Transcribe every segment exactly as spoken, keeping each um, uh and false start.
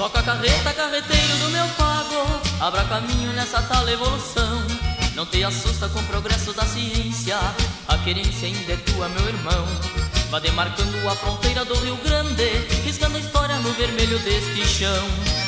Toca a carreta, carreteiro do meu pago, abra caminho nessa tal evolução. Não te assusta com o progresso da ciência, a querência ainda é tua, meu irmão. Vá demarcando a fronteira do Rio Grande, riscando a história no vermelho deste chão.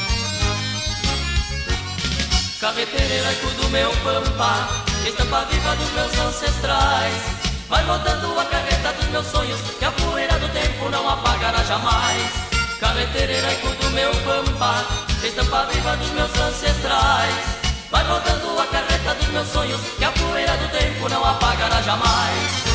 Carreteiro heróico do meu pampa, estampa viva dos meus ancestrais. Vai rodando a carreta dos meus sonhos, que a poeira do tempo não apagará jamais. Carreteiro heróico do meu pampa, estampa viva dos meus ancestrais. Vai rodando a carreta dos meus sonhos, que a poeira do tempo não apagará jamais.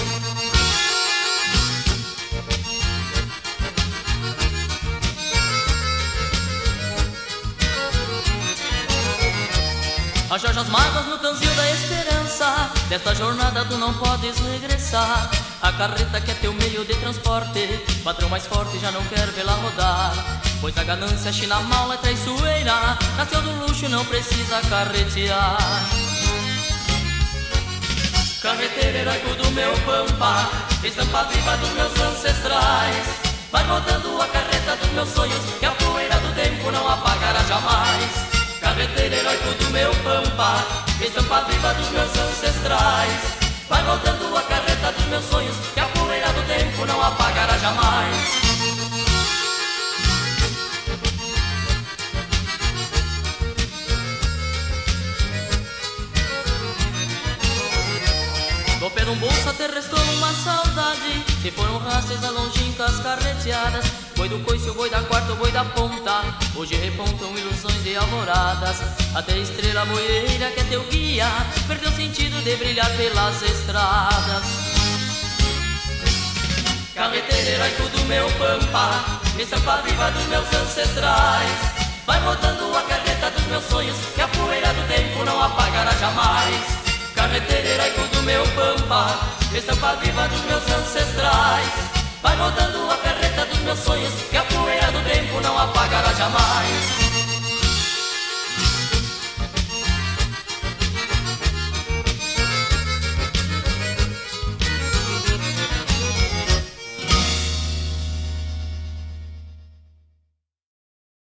Ajarja as mágoas no canzil da esperança, desta jornada tu não podes regressar. A carreta que é teu meio de transporte, patrão mais forte já não quer vê-la rodar. Pois a ganância china mal é traiçoeira, nasceu do luxo e não precisa carretear. Carreteiro heróico do meu pampa, estampa viva dos meus ancestrais. Vai rodando a carreta dos meus sonhos, que a poeira do tempo não apagará jamais. Carreteiro heróico do meu pampa, estampa viva dos meus ancestrais. Vai rodando a carreta dos meus sonhos, que a poeira do tempo não apagará jamais. Do pé de um bolso te restou uma saudade, se foram raças a longínquas carreteadas. Boi do coice, o boi da quarta, o boi da ponta, hoje repontam ilusões de alvoradas. Até a estrela boieira que é teu guia, perdeu o sentido de brilhar pelas estradas. Carreteiro heróico do meu pampa, estampa viva dos meus ancestrais. Vai rodando a carreta dos meus sonhos, que a poeira do tempo não apagará jamais. Carreteiro heróico do meu pampa, estampa viva dos meus ancestrais. Vai rodando a carreta dos meus sonhos, que a poeira do tempo não apagará jamais.